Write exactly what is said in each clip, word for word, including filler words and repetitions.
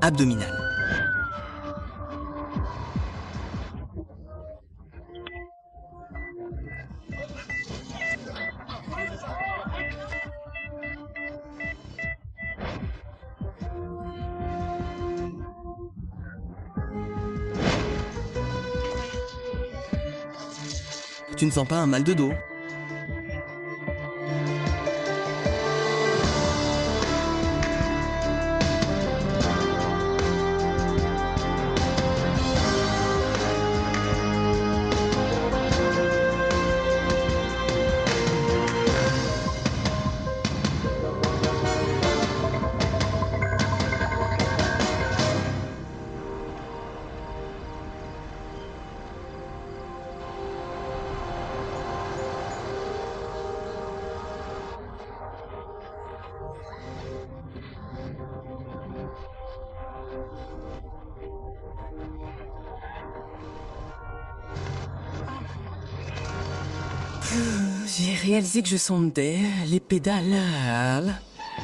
abdominale. Tu ne sens pas un mal de dos? J'ai réalisé que je sentais les pédales.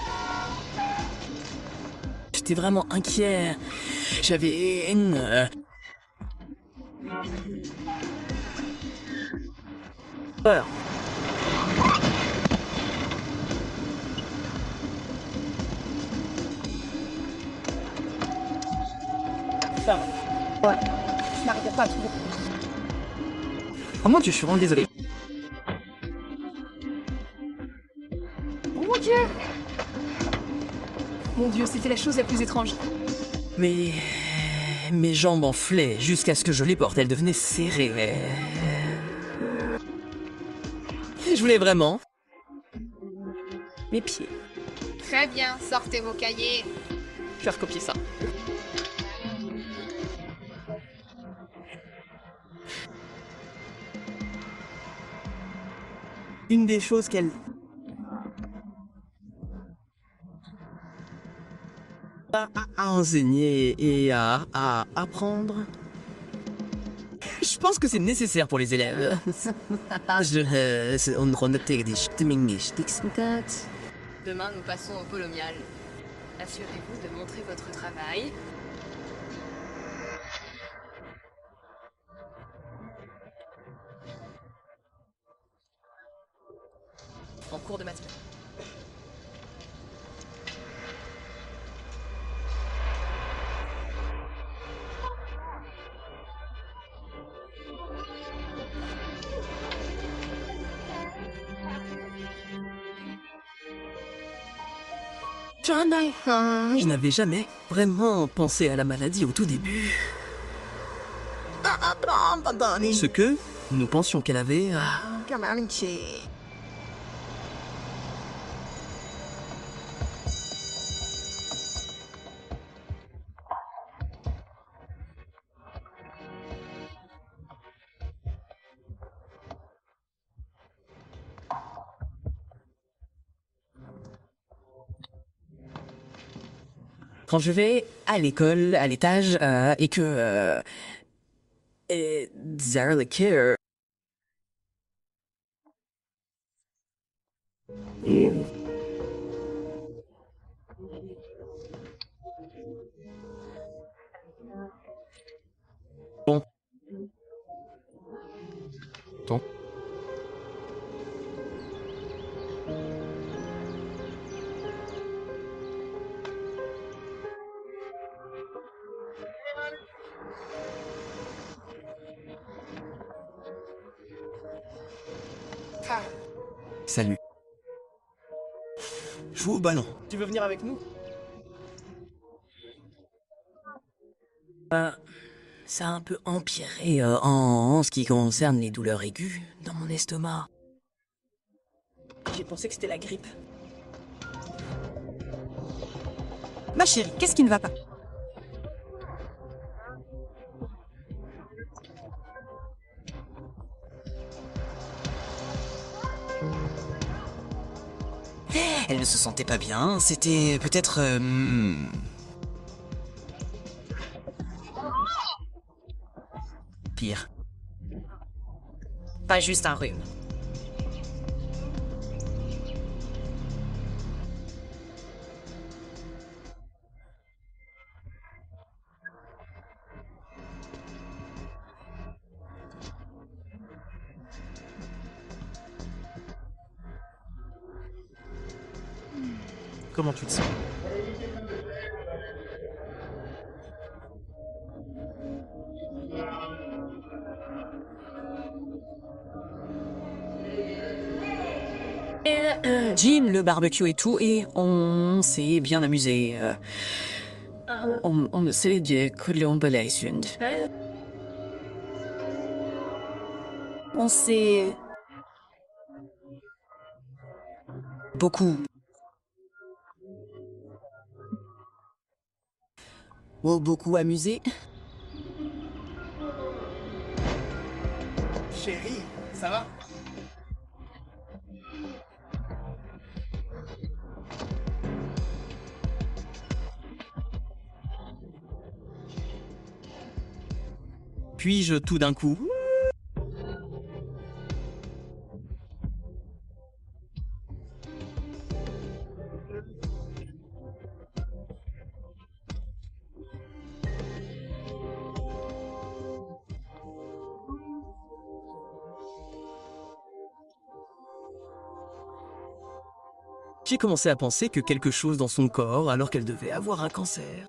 J'étais vraiment inquiet. J'avais une... euh, peur. Ça va. Ouais. Je n'arrivais pas à trouver. Oh mon Dieu, je suis vraiment désolé. Oh mon Dieu! Mon Dieu, c'était la chose la plus étrange. Mais... mes jambes enflaient jusqu'à ce que je les porte. Elles devenaient serrées. Mais... je voulais vraiment... mes pieds. Très bien, sortez vos cahiers. Je vais recopier ça. Une des choses qu'elle... à, à enseigner et à, à apprendre. Je pense que c'est nécessaire pour les élèves. Je... on renotait des stimmings. Demain, nous passons au polomial. Assurez-vous de montrer votre travail. En cours de maths. Je n'avais jamais vraiment pensé à la maladie au tout début. Ce que nous pensions qu'elle avait... ah, quand je vais à l'école, à l'étage, euh, et que... Euh, et Zara le Care... Bon. Bon. Salut. Joue au ballon. Tu veux venir avec nous? Euh, ça a un peu empiré euh, en, en ce qui concerne les douleurs aiguës dans mon estomac. J'ai pensé que c'était la grippe. Ma chérie, qu'est-ce qui ne va pas? Elle ne se sentait pas bien, c'était peut-être... euh, hmm, pire. Pas juste un rhume. comment tu te sens. Jim, le barbecue et tout, et on s'est bien amusé. euh. On, on s'est dit que l'on belait synd. On s'est beaucoup. Oh, beaucoup amusé. Chérie, ça va? Puis-je tout d'un coup... J'ai commencé à penser que quelque chose dans son corps, alors qu'elle devait avoir un cancer.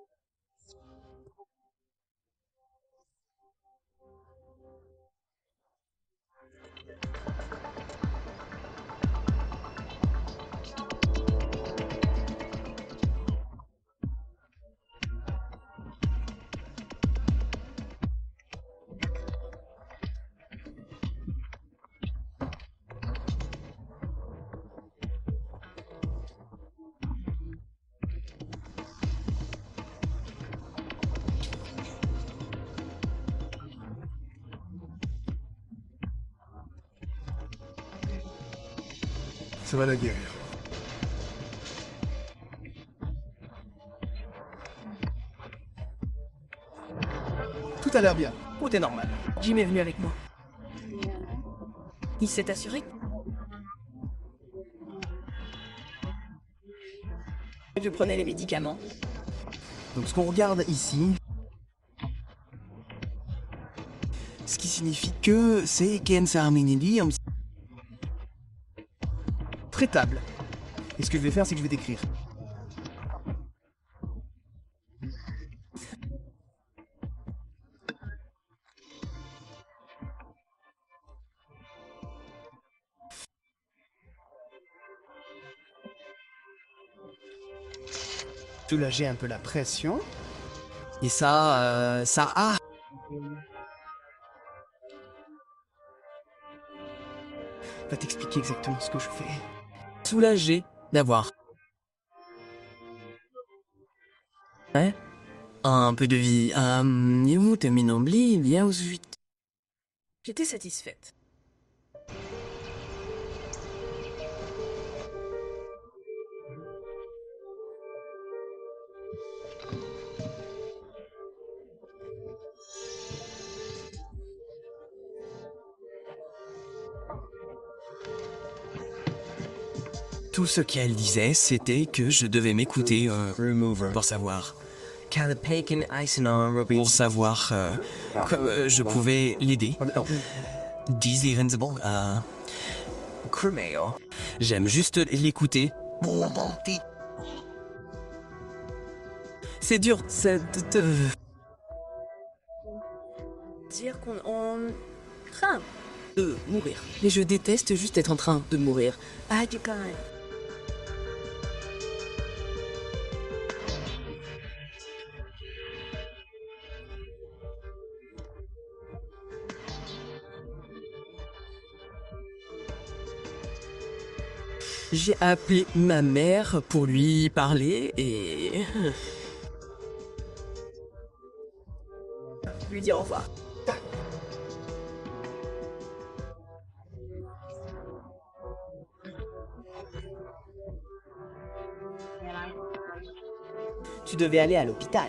Ça va la guérir. Tout a l'air bien. Tout est normal. Jim est venu avec moi. Il s'est assuré que je prenais les médicaments. Donc ce qu'on regarde ici... Ce qui signifie que c'est Ken Sarminelli en... Traitable. Et ce que je vais faire, c'est que je vais t'écrire. Soulager un peu la pression. Et ça, euh, ça a... Va t'expliquer exactement ce que je fais. soulagé d'avoir... Ouais. Un peu de vie. Um, you te m'inoblie bien au suite. J'étais satisfaite. Tout ce qu'elle disait, c'était que je devais m'écouter euh, pour savoir. Pour savoir euh, que euh, je pouvais l'aider. Désirable à... J'aime juste l'écouter. C'est dur, c'est... de- de- Dire qu'on on craint de mourir. Mais je déteste juste être en train de mourir. Ah, du quand même. J'ai appelé ma mère pour lui parler et... Lui dire au revoir. Tu devais aller à l'hôpital.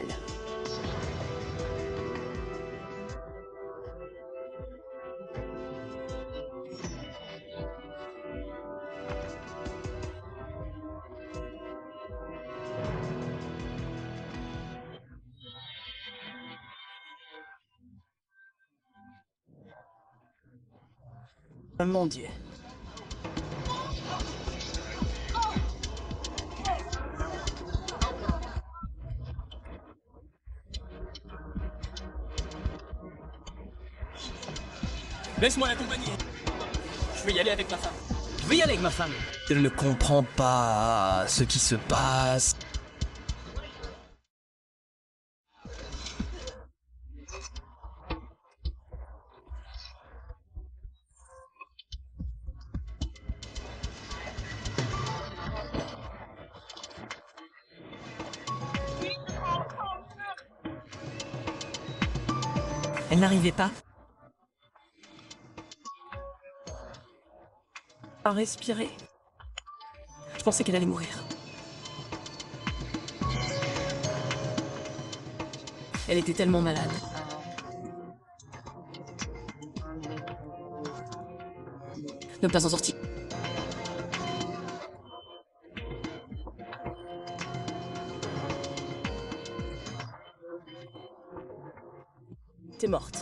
Oh mon Dieu. Laisse-moi l'accompagner. Je vais y aller avec ma femme. Je vais y aller avec ma femme. Elle ne comprend pas ce qui se passe. Elle n'arrivait pas à respirer. Je pensais qu'elle allait mourir. Elle était tellement malade. Ne pas en sortir. T'es morte.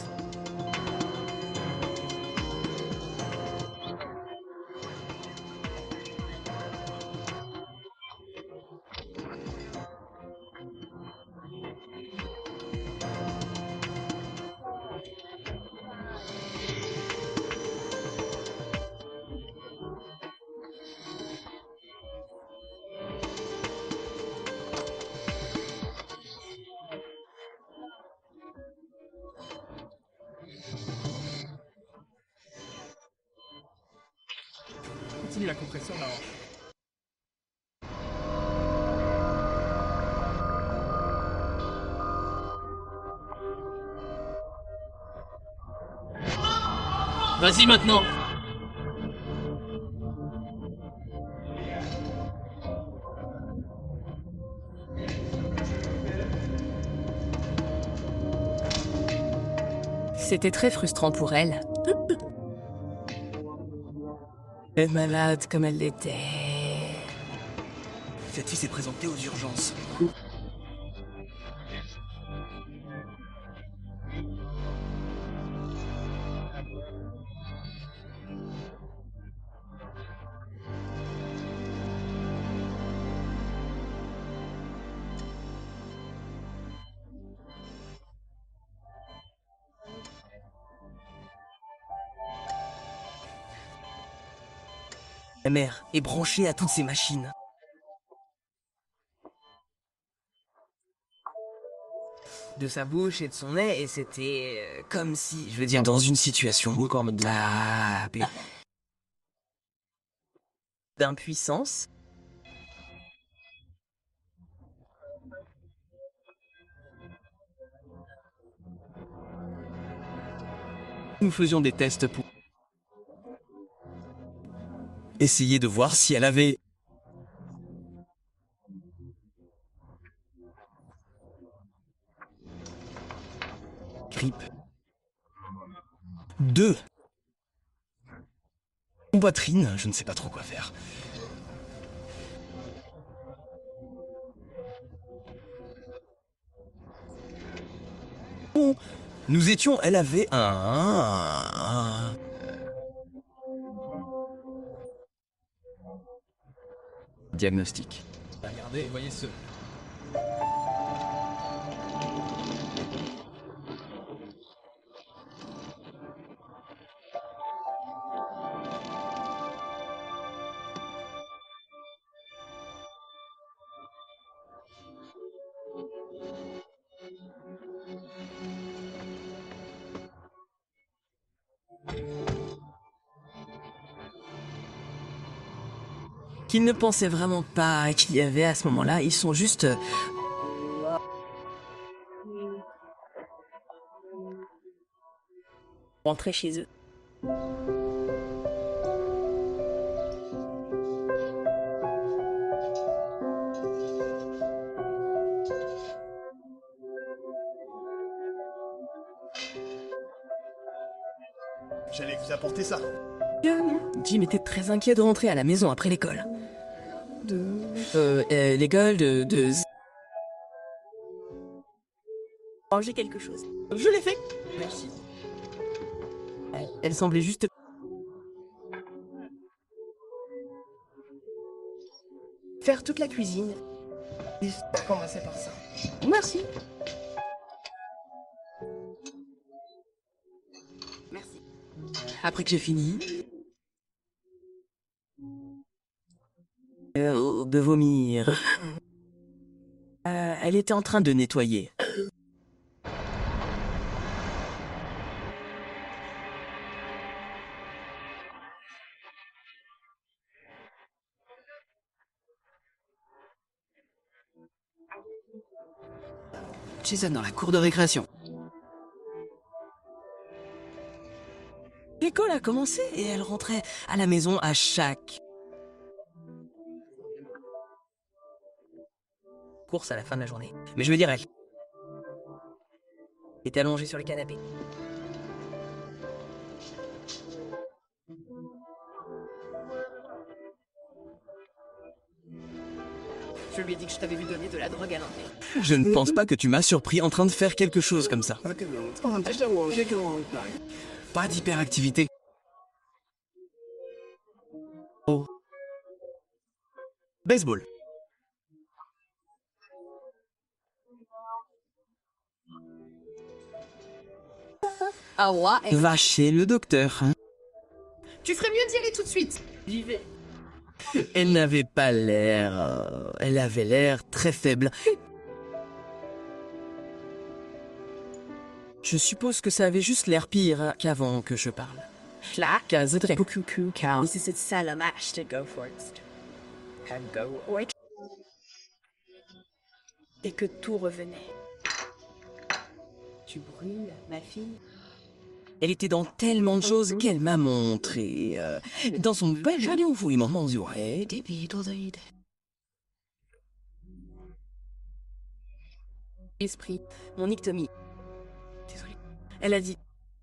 Continue la compression là. Vas-y maintenant. C'était très frustrant pour elle. Elle est malade comme elle l'était. Cette fille s'est présentée aux urgences. La mère est branchée à toutes ces machines. De sa bouche et de son nez, et c'était euh, comme si, je veux dire, dans une situation comme de la d'impuissance. Nous faisions des tests pour essayer de voir si elle avait grippe. Deux. Poitrine, je ne sais pas trop quoi faire. Bon, nous étions, elle avait un... un... diagnostic. Regardez, voyez ce... Qu'ils ne pensaient vraiment pas qu'il y avait à ce moment-là, ils sont juste... Rentrer chez eux. J'allais vous apporter ça. Jim était très inquiet de rentrer à la maison après l'école. De... Euh, euh, l'école de... de... Manger quelque chose. Je l'ai fait. Merci. Elle, elle semblait juste... Faire toute la cuisine. Commencez par ça. Merci. Merci. après que j'ai fini euh, de vomir, euh, elle était en train de nettoyer. Jason dans la cour de récréation. L'école a commencé et elle rentrait à la maison à chaque course à la fin de la journée. Mais je veux dire, elle était allongée sur le canapé. Je lui ai dit que je t'avais vu donner de la drogue à l'envers. Je ne pense pas que tu m'as surpris en train de faire quelque chose comme ça. Pas d'hyperactivité. Oh. Baseball. Ah ouais. Va chez le docteur. Hein. Tu ferais mieux d'y aller tout de suite. J'y vais. Elle n'avait pas l'air... euh, elle avait l'air très faible. Je suppose que ça avait juste l'air pire qu'avant que je parle. Clac. Casé Beaucoup cow. C'est cette sale match to go first. And go. Ouais. Et que tout revenait. Tu brûles, ma fille. Elle était dans tellement de choses qu'elle m'a montré. Euh, dans son bel jardin où il m'en mesurait. Esprit, mon ictomie. Désolée. Elle a dit,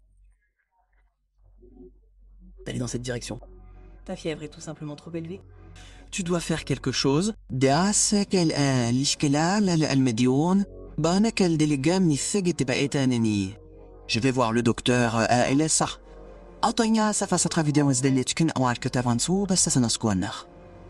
D'aller dans cette direction. ta fièvre est tout simplement trop élevée. Tu dois faire quelque chose. دعسك الاشكال المديون بانك الدلجام نثجت بقيتانني. Je vais voir le docteur elle est ça. أعطينا سفاسة فيديو زدلتكن أو عالك تفانسو بس سنسكونخ.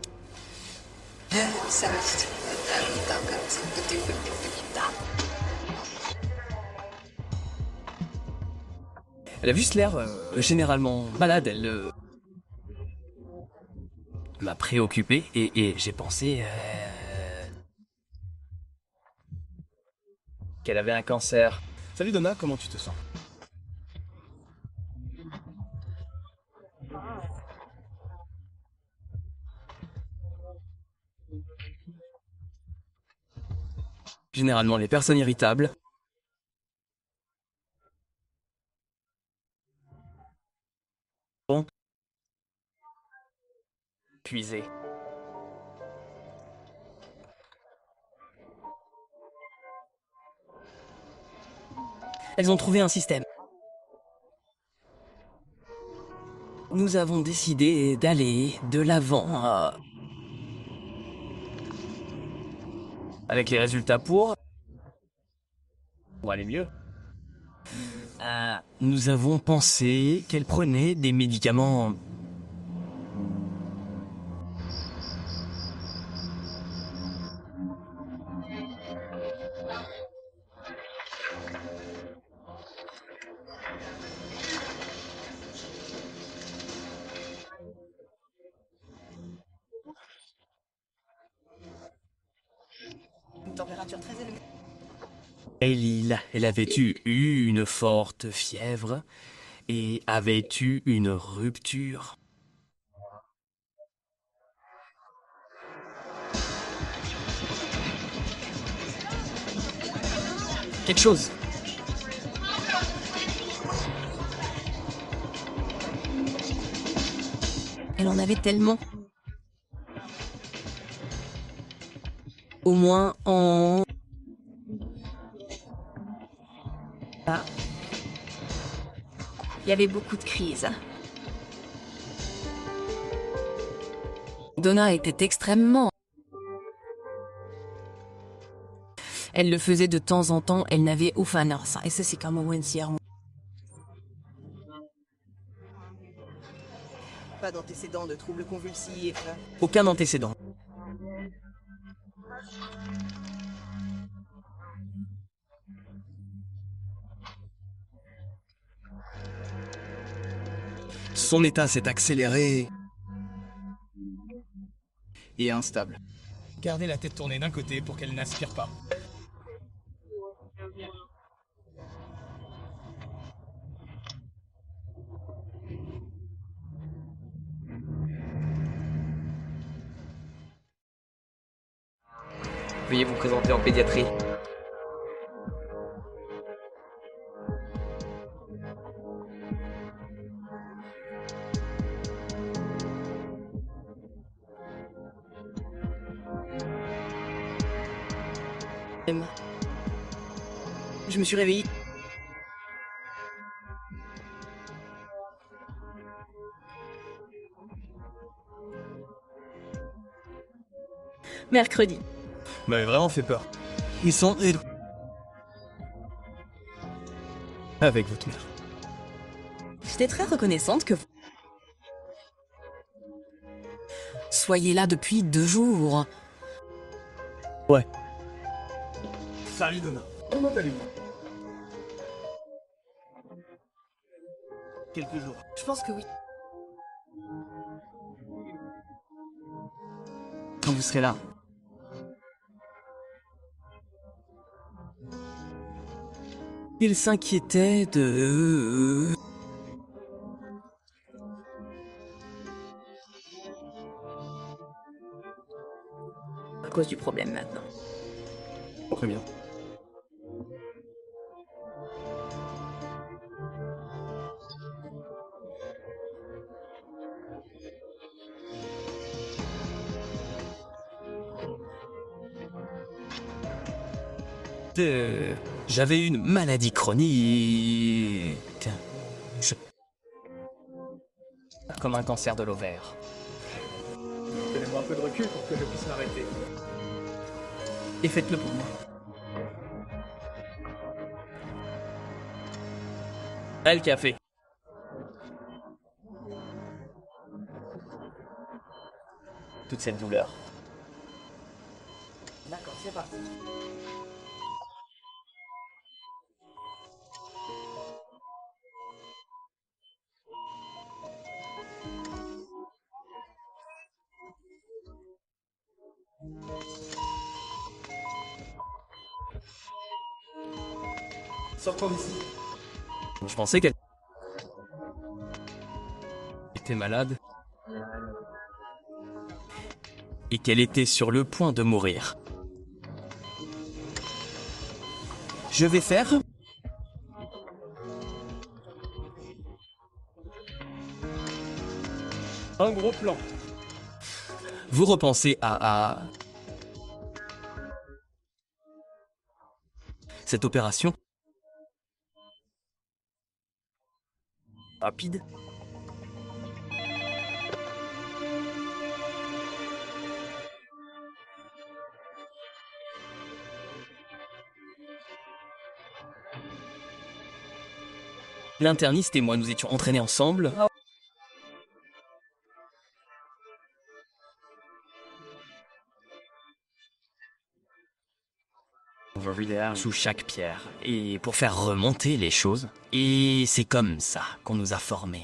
Elle a juste l'air euh, généralement malade. Elle euh, m'a préoccupé et, et j'ai pensé euh, qu'elle avait un cancer. Salut Donna, comment tu te sens? Généralement, les personnes irritables sont épuisées. Elles ont trouvé un système. Nous avons décidé d'aller de l'avant euh, avec les résultats pour pour aller mieux. Euh, nous avons pensé qu'elle prenait des médicaments Une température très élevée. Elle, elle avait eu une forte fièvre et avait eu une rupture. Quelque chose. Elle en avait tellement. Au moins en... Ah. Il y avait beaucoup de crises. Donna était extrêmement... Elle le faisait de temps en temps, elle n'avait aucun ça. Et ça, c'est comme un Wensier. Pas d'antécédents de troubles convulsifs. Aucun antécédent. Son état s'est accéléré. Et instable. Gardez la tête tournée d'un côté pour qu'elle n'aspire pas. Veuillez vous présenter en pédiatrie. Je me suis réveillée. Mercredi. Vous m'avez vraiment fait peur. Ils sont... Avec votre mère. J'étais très reconnaissante que vous soyez là depuis deux jours. Ouais. Salut Donna. Comment allez-vous? Quelques jours. Je pense que oui. Quand vous serez là. Il s'inquiétait de... À cause du problème maintenant. Très bien. Euh, J'avais une maladie chronique. Je... Comme un cancer de l'ovaire. Donnez-moi un peu de recul pour que je puisse m'arrêter. Et faites-le pour moi. Elle qui a fait. Toute cette douleur. D'accord, c'est parti. Sortons d'ici. Je pensais qu'elle était malade. Et qu'elle était sur le point de mourir. Je vais faire... Un gros plan. Vous repensez à... à... cette opération rapide. L'interniste et moi, nous étions entraînés ensemble. Sous chaque pierre. Et pour faire remonter les choses. Et c'est comme ça qu'on nous a formés.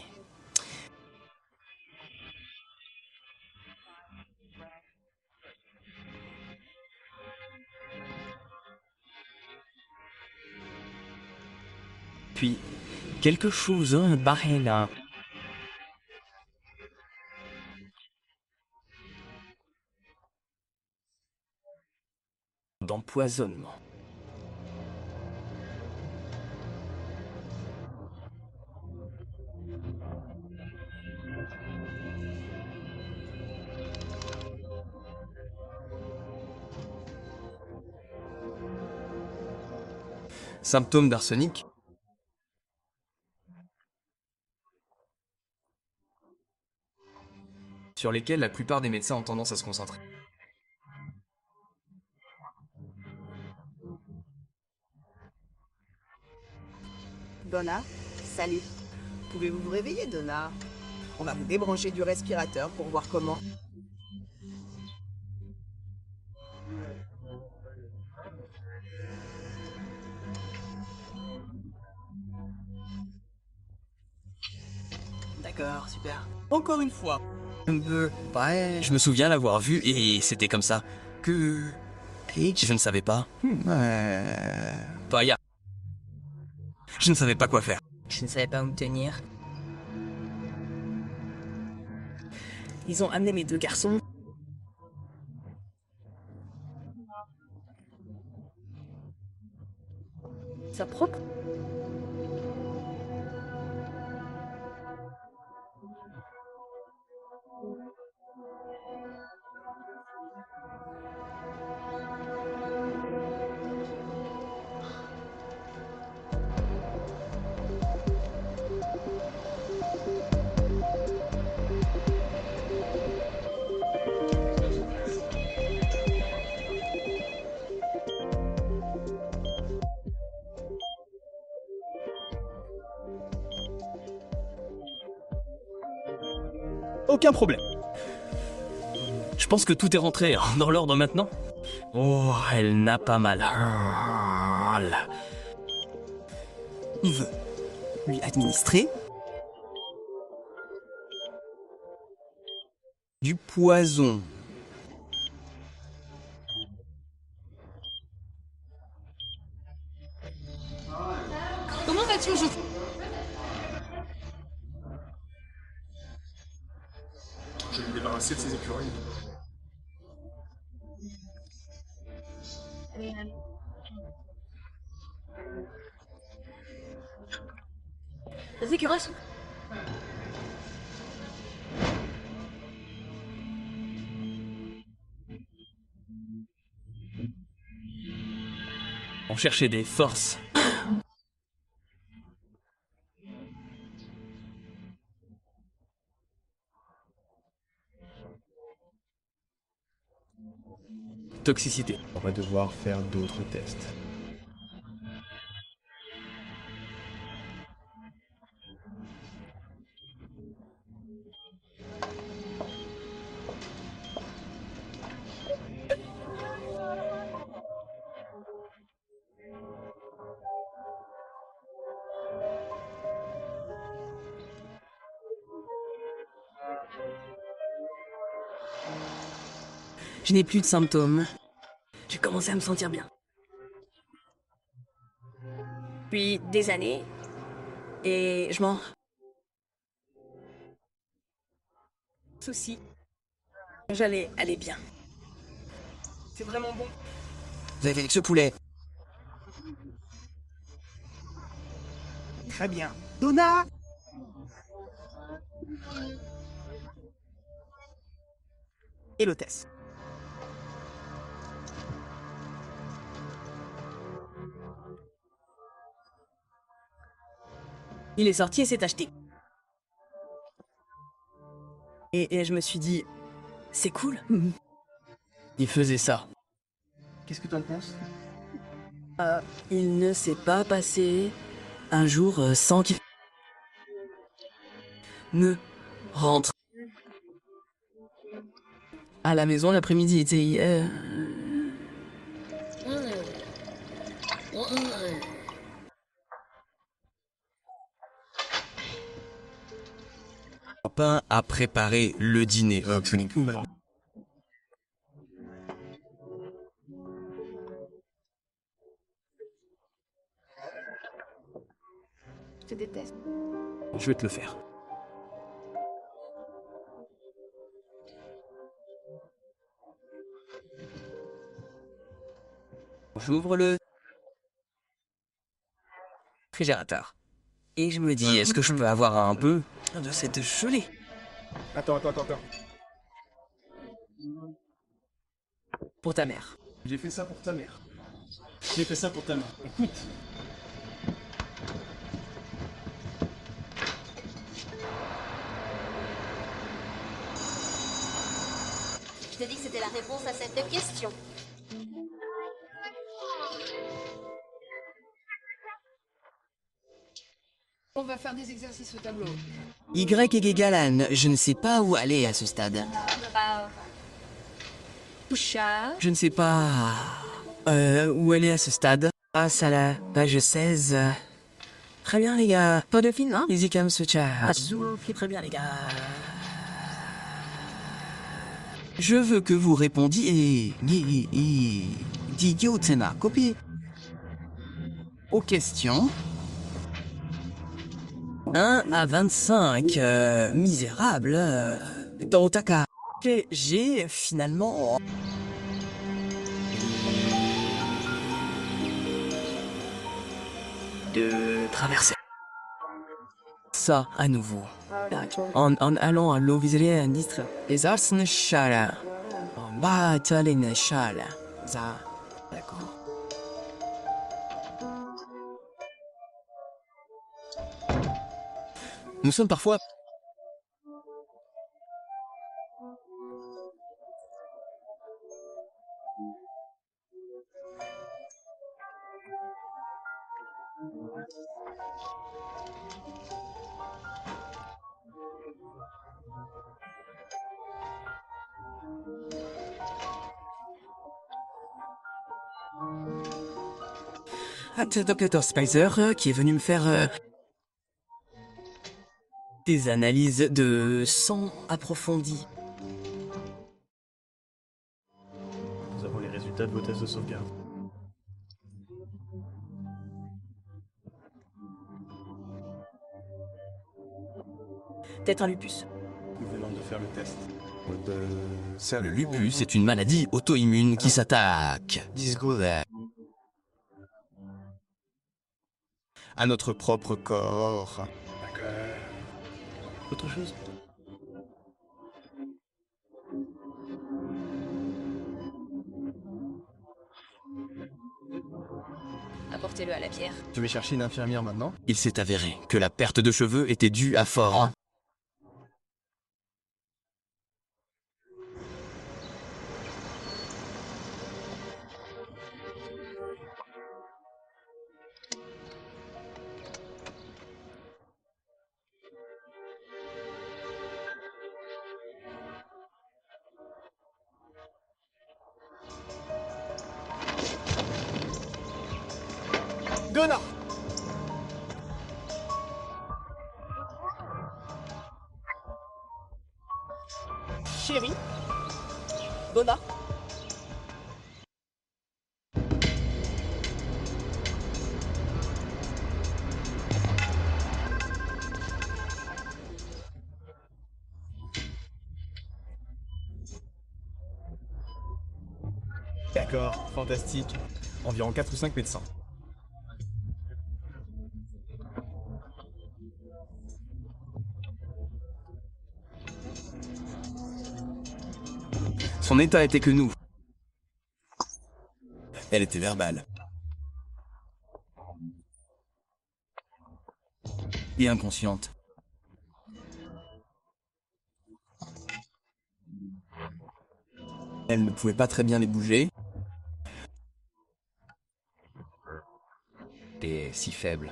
Puis, quelque chose hein, barré là. D'empoisonnement. Symptômes d'arsenic. Sur lesquels la plupart des médecins ont tendance à se concentrer. Donna, salut. Pouvez-vous vous réveiller, Donna? On va vous débrancher du respirateur pour voir comment. D'accord, super. Encore une fois. Un peu. Ouais, je me souviens l'avoir vu et c'était comme ça. Que... Peach? Je ne savais pas. Euh... Paya. Je ne savais pas quoi faire. Je ne savais pas où me tenir. Ils ont amené mes deux garçons. Ça propre? Aucun problème. Je pense que tout est rentré dans l'ordre maintenant. Oh, elle n'a pas mal. Il veut lui administrer du poison. Comment vas-tu aujourd'hui? Je vais me débarrasser de ces écureuils. Les écureuils sont... On cherchait des forces. Toxicité. On va devoir faire d'autres tests. Je n'ai plus de symptômes. J'ai commencé à me sentir bien. Puis des années. Et je m'en... Souci. J'allais aller bien. C'est vraiment bon. Vous avez fait avec ce poulet. Très bien. Donna! Et l'hôtesse. Il est sorti et s'est acheté. Et, et je me suis dit, c'est cool. Il faisait ça. Qu'est-ce que tu en penses? Euh, il ne s'est pas passé un jour euh, sans qu'il ne rentre à la maison l'après-midi. Tu sais, euh, Papa a préparé le dîner. Je te déteste. Je vais te le faire. J'ouvre le réfrigérateur. Et je me dis, est-ce que je peux avoir un peu de cette gelée? Attends, attends, attends, attends. pour ta mère. J'ai fait ça pour ta mère. J'ai fait ça pour ta mère. Écoute. Je t'ai dit que c'était la réponse à cette question. On va faire des exercices au tableau. Y est égal à N. Je ne sais pas où aller à ce stade. Je ne sais pas euh, où elle est à ce stade. Grâce à la page seize, Très bien, les gars. Pas de film, hein? Easy comme ce chat. Très bien, les gars. Je veux que vous répondiez d'idiot copie aux questions. un à vingt-cinq, euh, misérable. euh, Dans ta cas. J'ai- J'ai finalement... de traverser. Ça, à nouveau. En, en allant à l'Oviserie indistre, les arts ne chala. En bas, les ne chala. Ça, d'accord. Nous sommes parfois... Ah, c'est docteur Spicer euh, qui est venu me faire euh, des analyses de sang approfondies. Nous avons les résultats de vos tests de sauvegarde. Peut-être un lupus. Nous venons de faire le test. Le lupus est une maladie auto-immune qui s'attaque à notre propre corps. D'accord. Autre chose? Apportez-le à la pierre. Je vais chercher une infirmière maintenant. Il s'est avéré que la perte de cheveux était due à Fort. Donna! Chérie? Donna? D'accord, fantastique. Environ quatre ou cinq médecins. Son état était que nous. Elle était verbale. Et inconsciente. Elle ne pouvait pas très bien les bouger. Et si faible.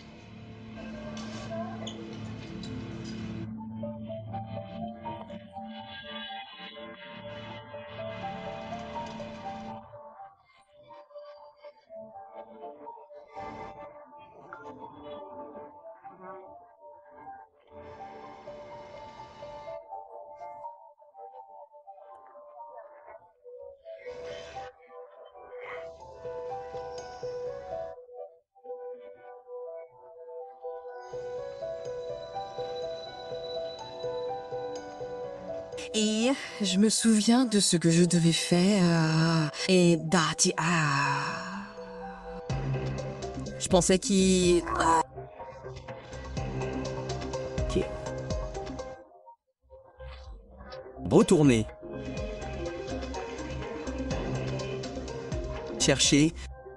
Et je me souviens de ce que je devais faire. Et Dati, ah. Je pensais qu'il... ah. Ok. Retourner. Chercher.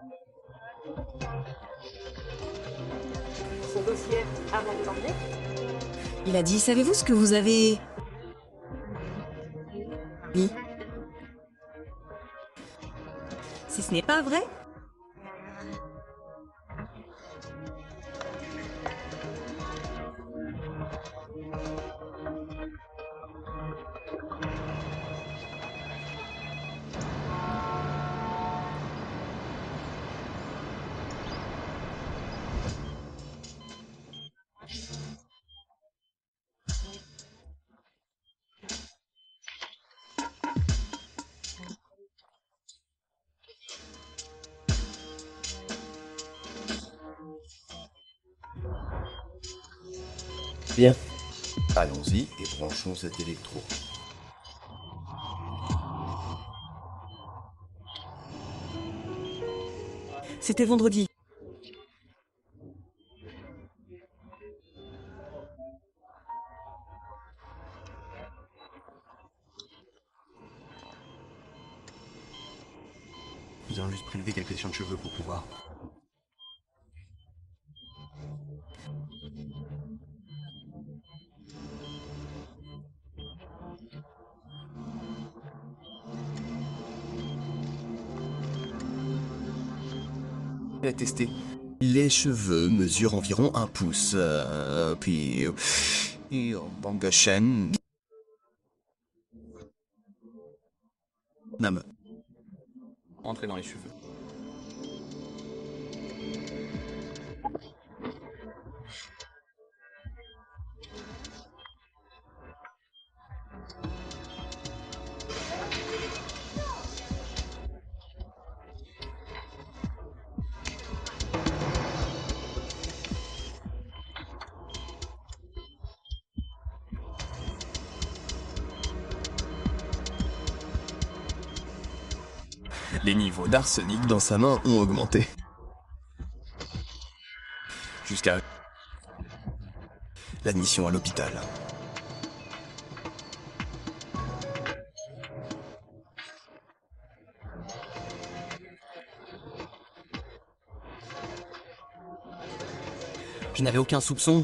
Son dossier avant de l'emmener. Il a dit, savez-vous ce que vous avez... mis? Si ce n'est pas vrai, Bien. Allons-y et branchons cet électro. C'était vendredi. Nous allons juste prélever quelques échantillons de cheveux pour pouvoir. À tester. Les cheveux mesurent environ un pouce. Euh, puis... Et bang chaîne. Nam. Entrez dans les cheveux. Les niveaux d'arsenic dans sa main ont augmenté. Jusqu'à l'admission à l'hôpital. Je n'avais aucun soupçon.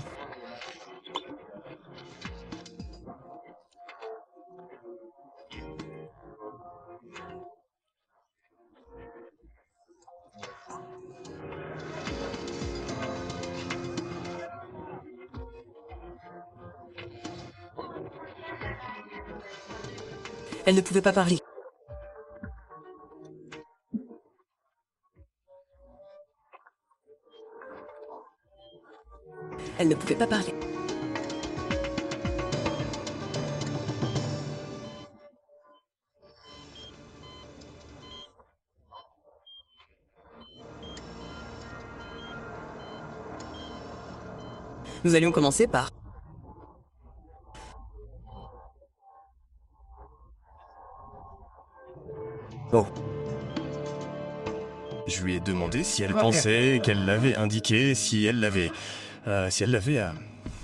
Elle ne pouvait pas parler. Elle ne pouvait pas parler. Nous allions commencer par... Oh. Je lui ai demandé si elle pensait qu'elle l'avait indiqué, si elle l'avait... euh, si elle l'avait... euh,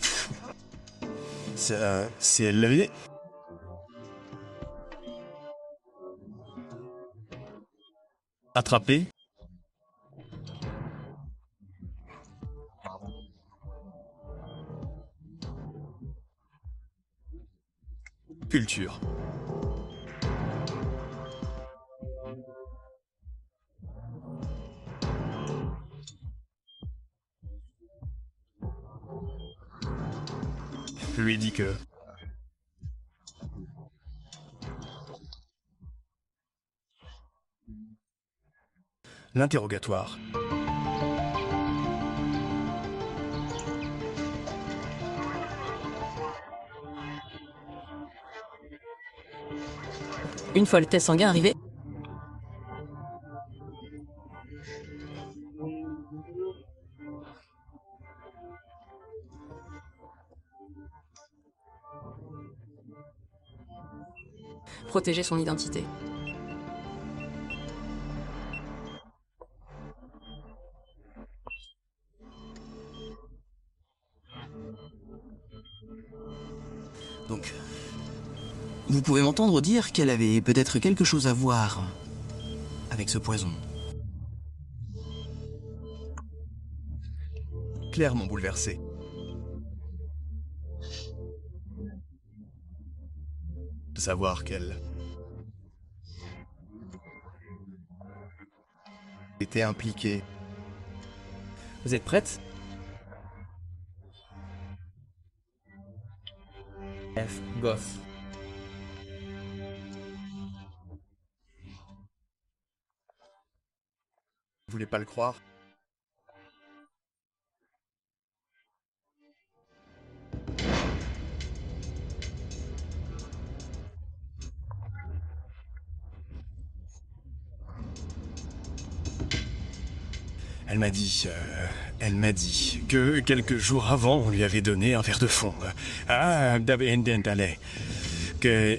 si, euh, si elle l'avait... attrapé. Culture. Je lui ai dit que... L'interrogatoire. Une fois le test sanguin arrivé, protéger son identité. Donc, vous pouvez m'entendre dire qu'elle avait peut-être quelque chose à voir avec ce poison. Clairement bouleversé. De savoir qu'elle était impliquée. Vous êtes prête? F. Goff. Vous voulez pas le croire? Elle m'a dit, euh, elle m'a dit que quelques jours avant, on lui avait donné un verre de fond. Ah, d'aller. Que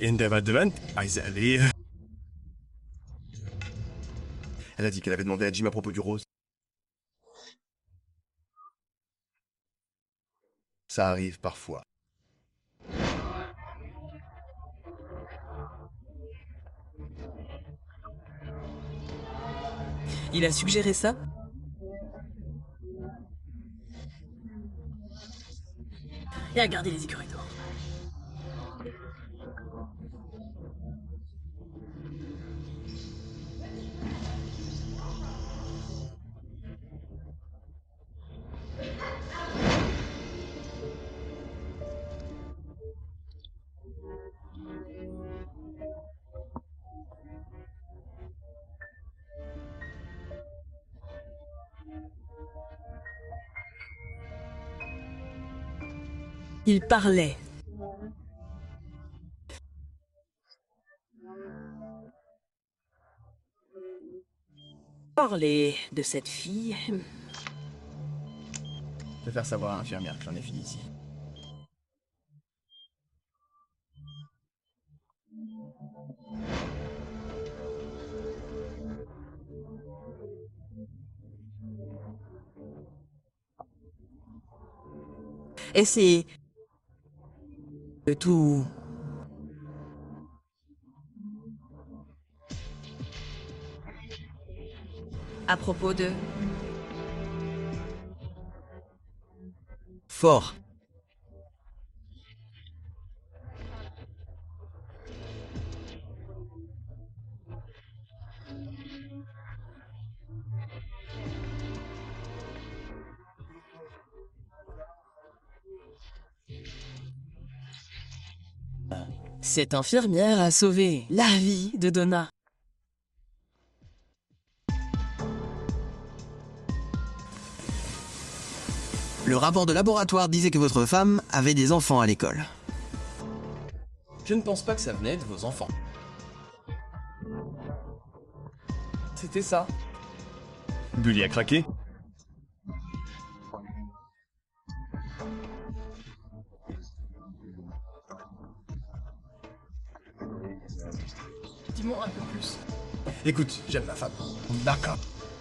Elle a dit qu'elle avait demandé à Jim à propos du rose. Ça arrive parfois. Il a suggéré ça? Et à garder les écureuils dehors. Il parlait. Parler de cette fille. Je vais faire savoir à l'infirmière que j'en ai fini ici. Et c'est... de tout... À propos de... Fort. Cette infirmière a sauvé la vie de Donna. Le rapport de laboratoire disait que votre femme avait des enfants à l'école. Je ne pense pas que ça venait de vos enfants. C'était ça. Bully a craqué. Dis-moi un peu plus. Écoute, j'aime ma femme. D'accord.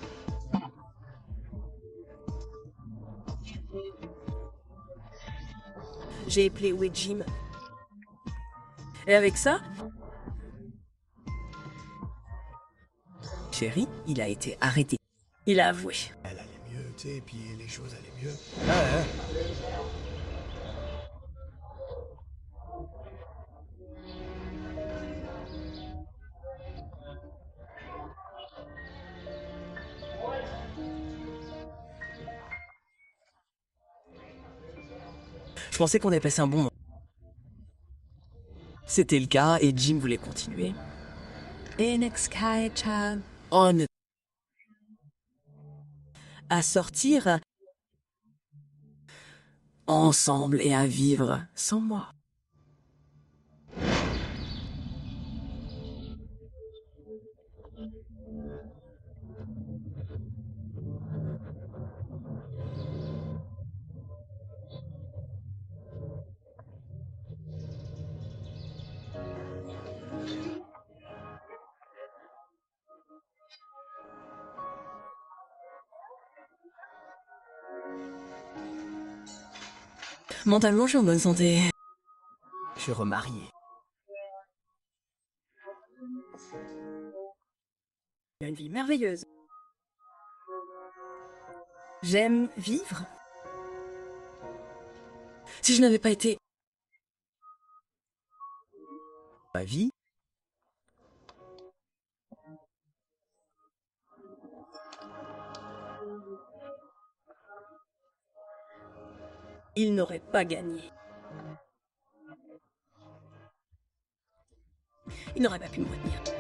J'ai appelé où est Jim. Et avec ça, chérie, il a été arrêté. Il a avoué. Elle allait mieux, tu sais, et puis les choses allaient mieux. Ah, hein. Je pensais qu'on avait passé un bon moment. C'était le cas et Jim voulait continuer. On à sortir ensemble et à vivre sans moi. Mentalement, je suis en bonne santé. Je suis remarié. Il a une vie merveilleuse. J'aime vivre. Si je n'avais pas été... ma vie, Il n'aurait pas gagné. Il n'aurait pas pu me retenir.